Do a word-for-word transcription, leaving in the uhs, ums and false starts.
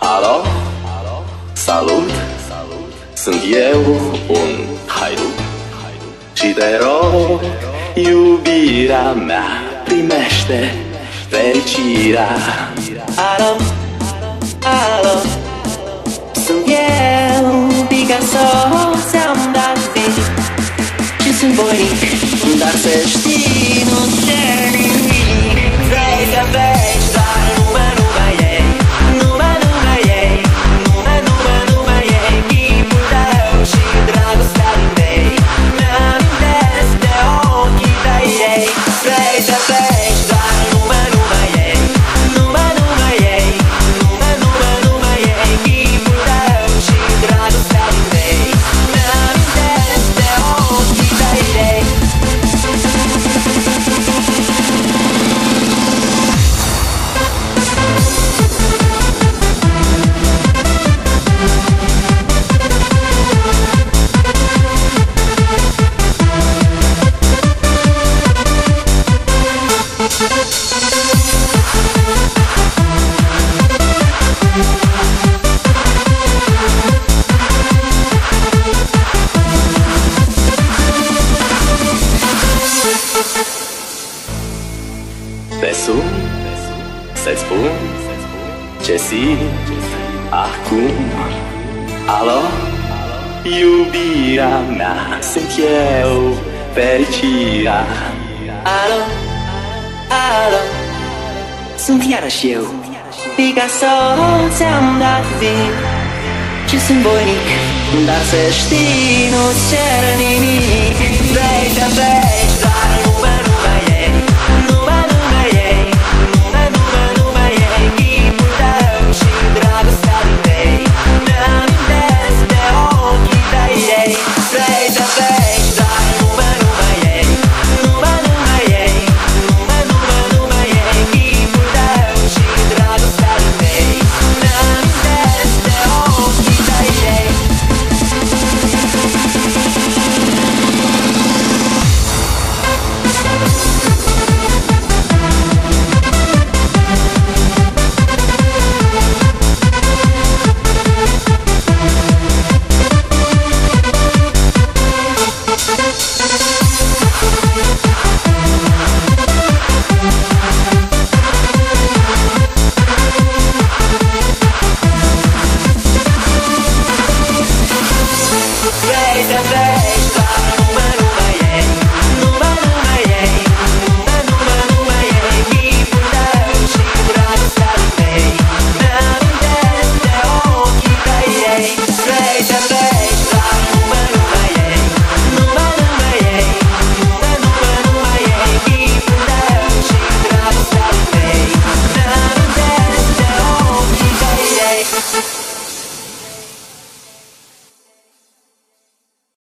Alo, salut, sunt eu un haidut și te rog, iubirea mea, primește fericirea. Alo, alo, sunt eu, Picasso, ți-am dat vin și sunt voinic, dar să știi, nu cer nimic. Vrei să vezi doar numai, numai ei, numai, numai ei, numai, numai, numai ei, chipul tău și dragostea din tei, mi-amintesc de ochii tăi ei. Vrei să vezi doar numai, numai ei, numai, numai ei, numai, numai, numai ei, chipul tău și dragostea din tei, mi-amintesc de ochii tăi ei. Te sun, să-ți spun ce simt acum. Alo, iubirea mea, sunt eu, fericirea. Alo, alo, sunt iarăși eu, Picasso, ți-am dat vin și sunt voinic, dar să știi, nu cer nimic. Vrei să vezi